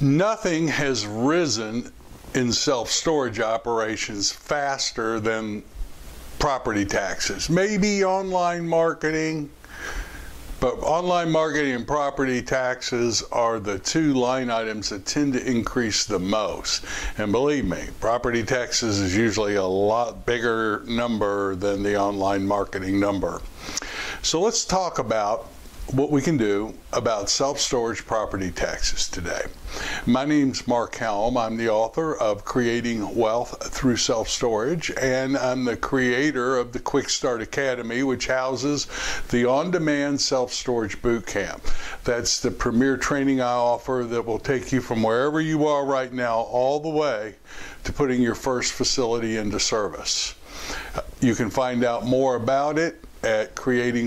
Nothing has risen in self-storage operations faster than property taxes. Maybe online marketing, but online marketing and property taxes are the two line items that tend to increase the most. And believe me, property taxes is usually a lot bigger number than the online marketing number. So let's talk about what we can do about self-storage property taxes today. My name's Mark Helm. I'm the author of Creating Wealth Through Self-Storage, and I'm the creator of the Quick Start Academy, which houses the on-demand self-storage boot camp. That's the premier training I offer that will take you from wherever you are right now all the way to putting your first facility into service. You can find out more about it at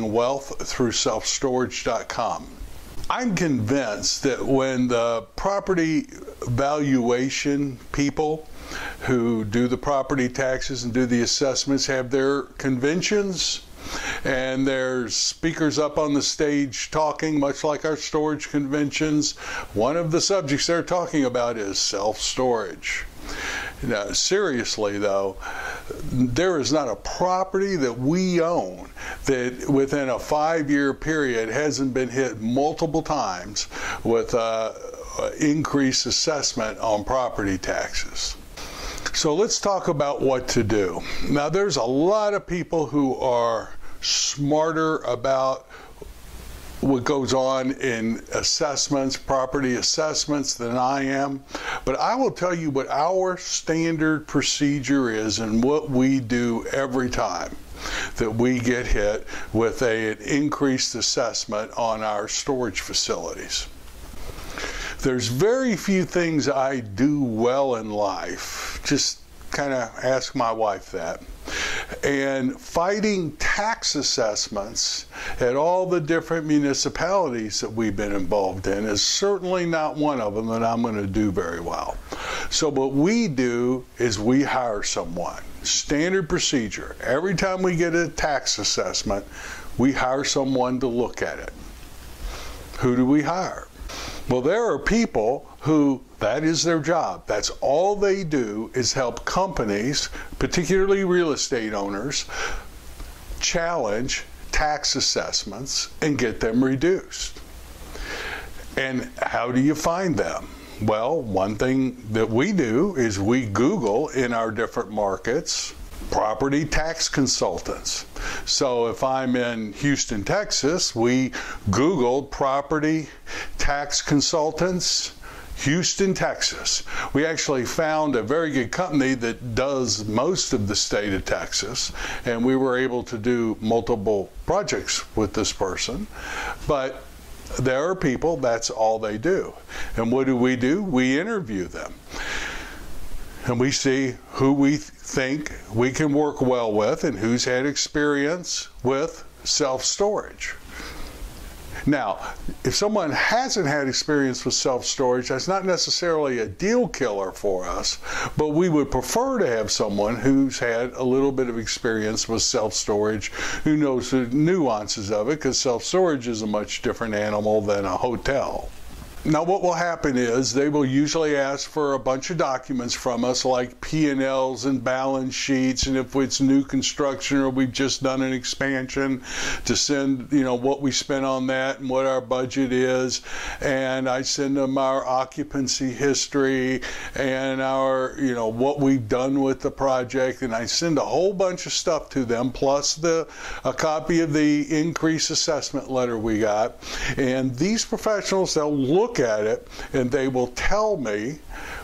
creatingwealththroughselfstorage.com. I'm convinced that when the property valuation people who do the property taxes and do the assessments have their conventions, and there's speakers up on the stage talking, much like our storage conventions, one of the subjects they're talking about is self-storage. Now, seriously though, there is not a property that we own that within a 5-year period hasn't been hit multiple times with increased assessment on property taxes. So let's talk about what to do. Now, there's a lot of people who are smarter about what goes on in assessments, property assessments, than I am. But I will tell you what our standard procedure is and what we do every time that we get hit with an increased assessment on our storage facilities. There's very few things I do well in life. Just kind of ask my wife that. And fighting tax assessments at all the different municipalities that we've been involved in is certainly not one of them that I'm going to do very well. So what we do is we hire someone. Standard procedure. Every time we get a tax assessment, we hire someone to look at it. Who do we hire? Well, there are people who that is their job. That's all they do is help companies, particularly real estate owners, challenge tax assessments and get them reduced. And how do you find them? Well, one thing that we do is we Google in our different markets property tax consultants. So if I'm in Houston, Texas, we Googled property tax consultants, Houston, Texas. We actually found a very good company that does most of the state of Texas, and we were able to do multiple projects with this person. But there are people, that's all they do. And what do? We interview them. And we see who we think we can work well with and who's had experience with self-storage. Now, if someone hasn't had experience with self-storage, that's not necessarily a deal killer for us, but we would prefer to have someone who's had a little bit of experience with self-storage, who knows the nuances of it, because self-storage is a much different animal than a hotel. Now, what will happen is they will usually ask for a bunch of documents from us, like P&Ls and balance sheets, and if it's new construction or we've just done an expansion, to send, what we spent on that and what our budget is. And I send them our occupancy history and our, what we've done with the project. And I send a whole bunch of stuff to them, plus a copy of the increase assessment letter we got. And these professionals, they'll look at it and they will tell me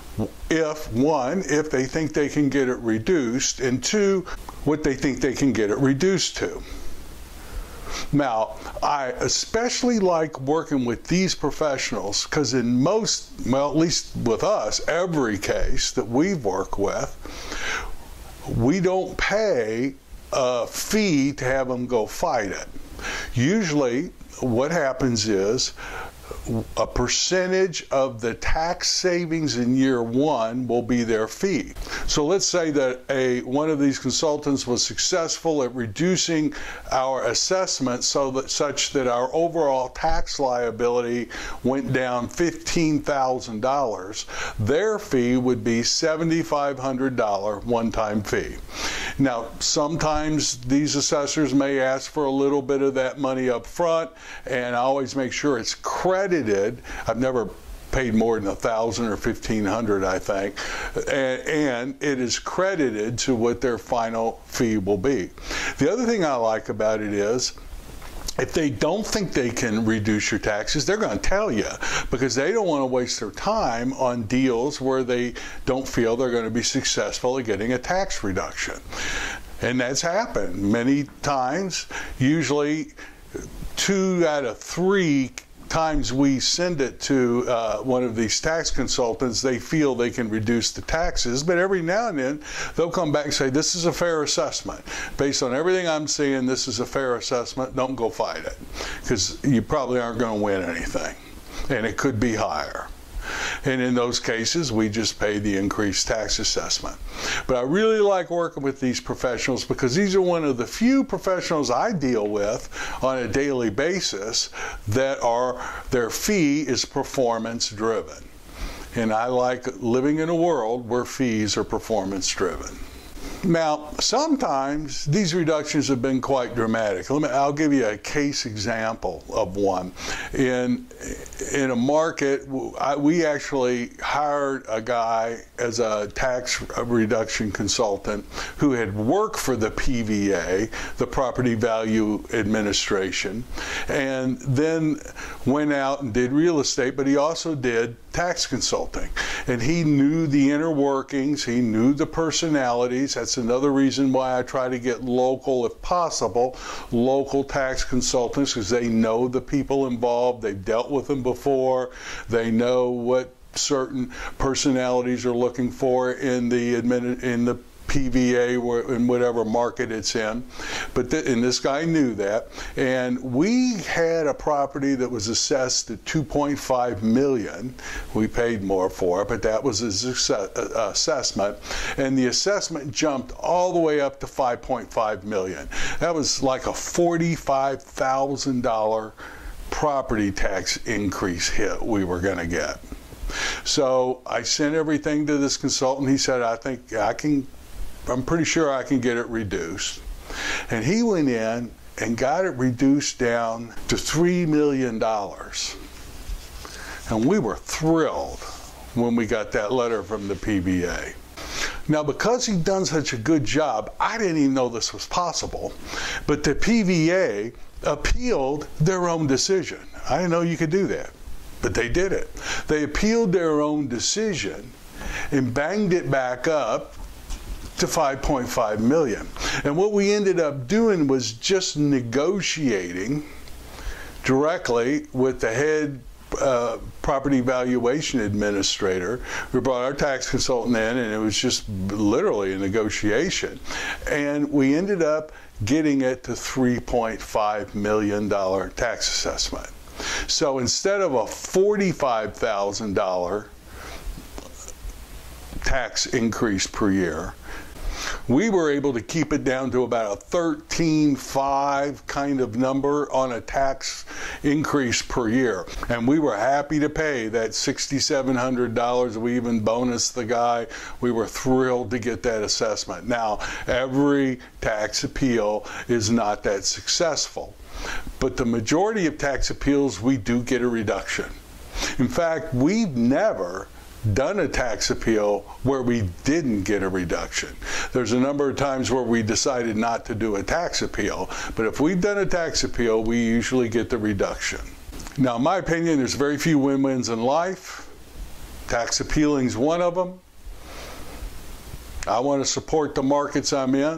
if they think they can get it reduced, and two, what they think they can get it reduced to. Now, I especially like working with these professionals because in most, at least with us, every case that we work with, we don't pay a fee to have them go fight it. Usually what happens is a percentage of the tax savings in year one will be their fee. So let's say that one of these consultants was successful at reducing our assessment such that our overall tax liability went down $15,000. Their fee would be $7,500 one-time fee. Now, sometimes these assessors may ask for a little bit of that money up front, and I always make sure it's credited. I've never paid more than $1,000 or $1,500, I think, and it is credited to what their final fee will be. The other thing I like about it is, if they don't think they can reduce your taxes, they're going to tell you, because they don't want to waste their time on deals where they don't feel they're going to be successful at getting a tax reduction. And that's happened many times. Usually 2 out of 3 times we send it to one of these tax consultants, they feel they can reduce the taxes, but every now and then they'll come back and say, this is a fair assessment. Based on everything I'm seeing, this is a fair assessment. Don't go fight it, because you probably aren't going to win anything, and it could be higher. And in those cases, we just pay the increased tax assessment. But I really like working with these professionals, because these are one of the few professionals I deal with on a daily basis that their fee is performance driven. And I like living in a world where fees are performance driven. Now, sometimes these reductions have been quite dramatic. I'll give you a case example of one. In a market, we actually hired a guy as a tax reduction consultant who had worked for the PVA, the Property Value Administration, and then went out and did real estate, but he also did tax consulting. And he knew the inner workings, he knew the personalities. That's another reason why I try to get local, if possible, local tax consultants, because they know the people involved, they've dealt with them before, they know what certain personalities are looking for in the PVA, in whatever market it's in. And this guy knew that. And we had a property that was assessed at $2.5 million. We paid more for it, but that was his assessment. And the assessment jumped all the way up to $5.5 million. That was like a $45,000 property tax increase hit we were going to get. So I sent everything to this consultant. He said, I'm pretty sure I can get it reduced. And he went in and got it reduced down to $3 million. And we were thrilled when we got that letter from the PVA. Now, because he'd done such a good job, I didn't even know this was possible, but the PVA appealed their own decision. I didn't know you could do that, but they did it. They appealed their own decision and banged it back up to $5.5 million. And what we ended up doing was just negotiating directly with the head property valuation administrator. We brought our tax consultant in, and it was just literally a negotiation. And we ended up getting it to $3.5 million tax assessment. So instead of a $45,000 tax increase per year, we were able to keep it down to about a 13.5 kind of number on a tax increase per year. And we were happy to pay that $6,700. We even bonused the guy. We were thrilled to get that assessment. Now, every tax appeal is not that successful, but the majority of tax appeals, we do get a reduction. In fact, we've never done a tax appeal where we didn't get a reduction. There's a number of times where we decided not to do a tax appeal, but if we've done a tax appeal, we usually get the reduction. Now, in my opinion, there's very few win-wins in life. Tax appealing is one of them. I want to support the markets I'm in.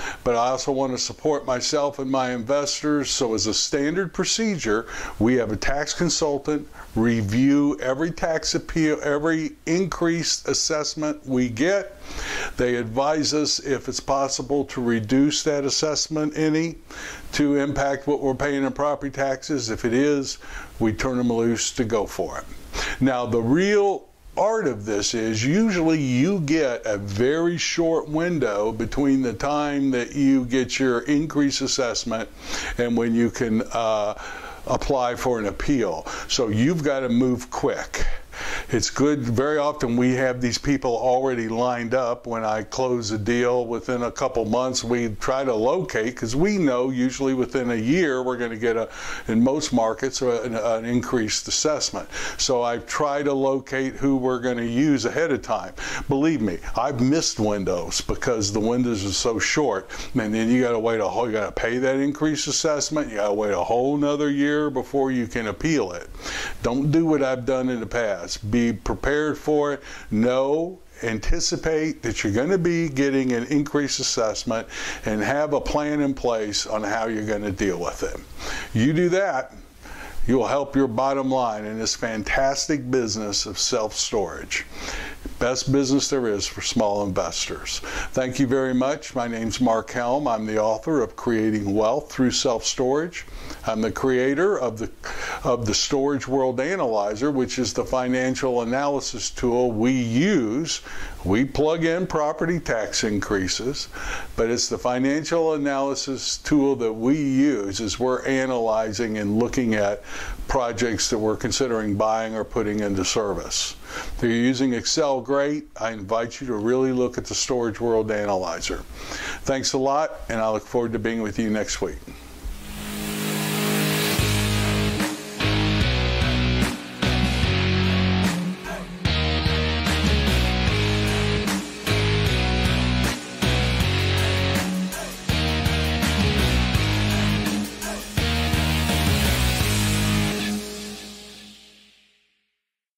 but I also want to support myself and my investors. So as a standard procedure, we have a tax consultant review every tax appeal, every increased assessment we get. They advise us if it's possible to reduce that assessment any to impact what we're paying in property taxes. If it is, we turn them loose to go for it. Now, the real art of this is usually you get a very short window between the time that you get your increase assessment and when you can apply for an appeal. So you've got to move quick. It's good. Very often we have these people already lined up. When I close a deal within a couple months, we try to locate, because we know usually within a year we're going to get in most markets, an increased assessment. So I try to locate who we're going to use ahead of time. Believe me, I've missed windows because the windows are so short, and then you got to wait you got to pay that increased assessment. You got to wait a whole nother year before you can appeal it. Don't do what I've done in the past. Be prepared for it. Anticipate that you're going to be getting an increased assessment and have a plan in place on how you're going to deal with it. You do that, you'll help your bottom line in this fantastic business of self-storage. Best business there is for small investors. Thank you very much. My name's Mark Helm. I'm the author of Creating Wealth Through Self-Storage. I'm the creator of the Storage World Analyzer, which is the financial analysis tool we use. We plug in property tax increases, but it's the financial analysis tool that we use as we're analyzing and looking at projects that we're considering buying or putting into service. If you're using Excel, great. I invite you to really look at the Storage World Analyzer. Thanks a lot, and I look forward to being with you next week.